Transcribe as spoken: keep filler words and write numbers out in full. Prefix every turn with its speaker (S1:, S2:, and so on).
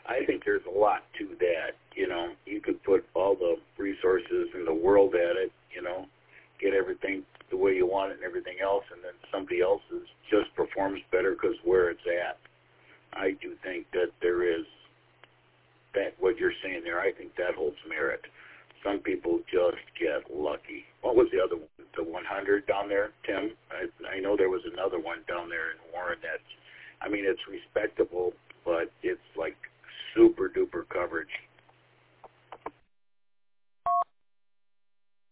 S1: I think there's a lot to that. You know, you could put all the resources in the world at it, you know, get everything the way you want it and everything else, and then somebody else is, just performs better because where it's at. I do think that there is that, what you're saying there, I think that holds merit. Some people just get lucky. What was the other one? The one hundred down there, Tim? I, I know there was another one down there in Warren that's, I mean, it's respectable, but it's like super duper coverage.